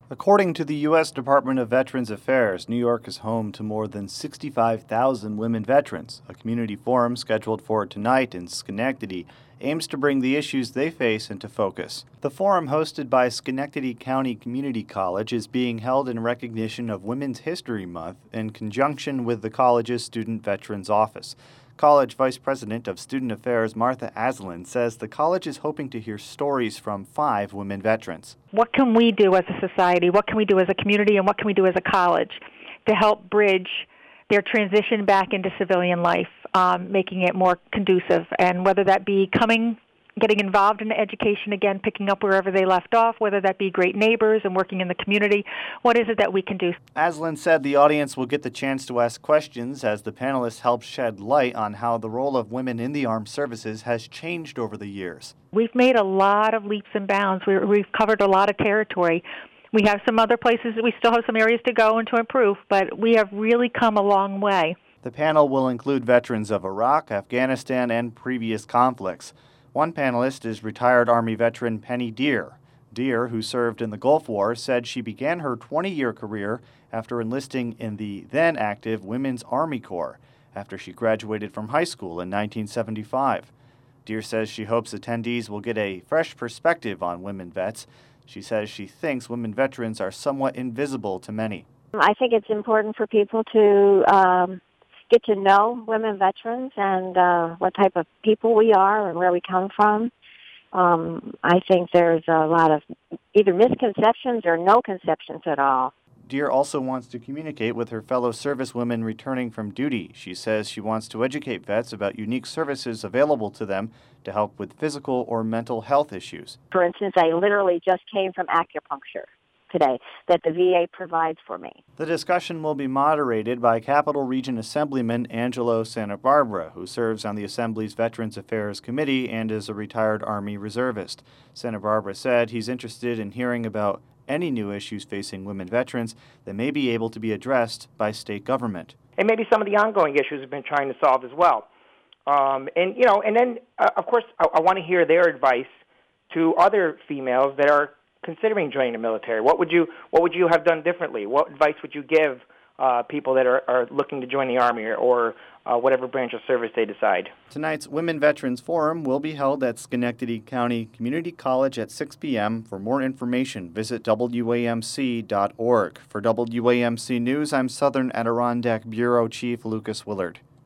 According to the U.S. Department of Veterans Affairs, New York is home to more than 65,000 women veterans. A community forum scheduled for tonight in Schenectady aims to bring the issues they face into focus. The forum, hosted by Schenectady County Community College, is being held in recognition of Women's History Month in conjunction with the college's Student Veterans Office. College Vice President of Student Affairs Martha Aslan says the college is hoping to hear stories from 5 women veterans. What can we do as a society, what can we do as a community, and what can we do as a college to help bridge their transition back into civilian life, making it more conducive, and whether that be getting involved in education again, picking up wherever they left off, whether that be great neighbors and working in the community. What is it that we can do? Aslan said the audience will get the chance to ask questions as the panelists help shed light on how the role of women in the armed services has changed over the years. We've made a lot of leaps and bounds. We've covered a lot of territory. We have some other places that we still have some areas to go and to improve, but we have really come a long way. The panel will include veterans of Iraq, Afghanistan, and previous conflicts. One panelist is retired Army veteran Penny Deer. Deer, who served in the Gulf War, said she began her 20-year career after enlisting in the then-active Women's Army Corps after she graduated from high school in 1975. Deer says she hopes attendees will get a fresh perspective on women vets. She says she thinks women veterans are somewhat invisible to many. I think it's important for people to get to know women veterans and what type of people we are and where we come from. I think there's a lot of either misconceptions or no conceptions at all. Deer also wants to communicate with her fellow servicewomen returning from duty. She says she wants to educate vets about unique services available to them to help with physical or mental health issues. For instance, I literally just came from acupuncture today that the VA provides for me. The discussion will be moderated by Capital Region Assemblyman Angelo Santa Barbara, who serves on the Assembly's Veterans Affairs Committee and is a retired Army reservist. Santa Barbara said he's interested in hearing about any new issues facing women veterans that may be able to be addressed by state government. And maybe some of the ongoing issues we've been trying to solve as well. And then, of course, I want to hear their advice to other females that are considering joining the military. What would you have done differently? What advice would you give people that are looking to join the Army or whatever branch of service they decide? Tonight's Women Veterans Forum will be held at Schenectady County Community College at 6 p.m. For more information, visit WAMC.org. For WAMC News, I'm Southern Adirondack Bureau Chief Lucas Willard.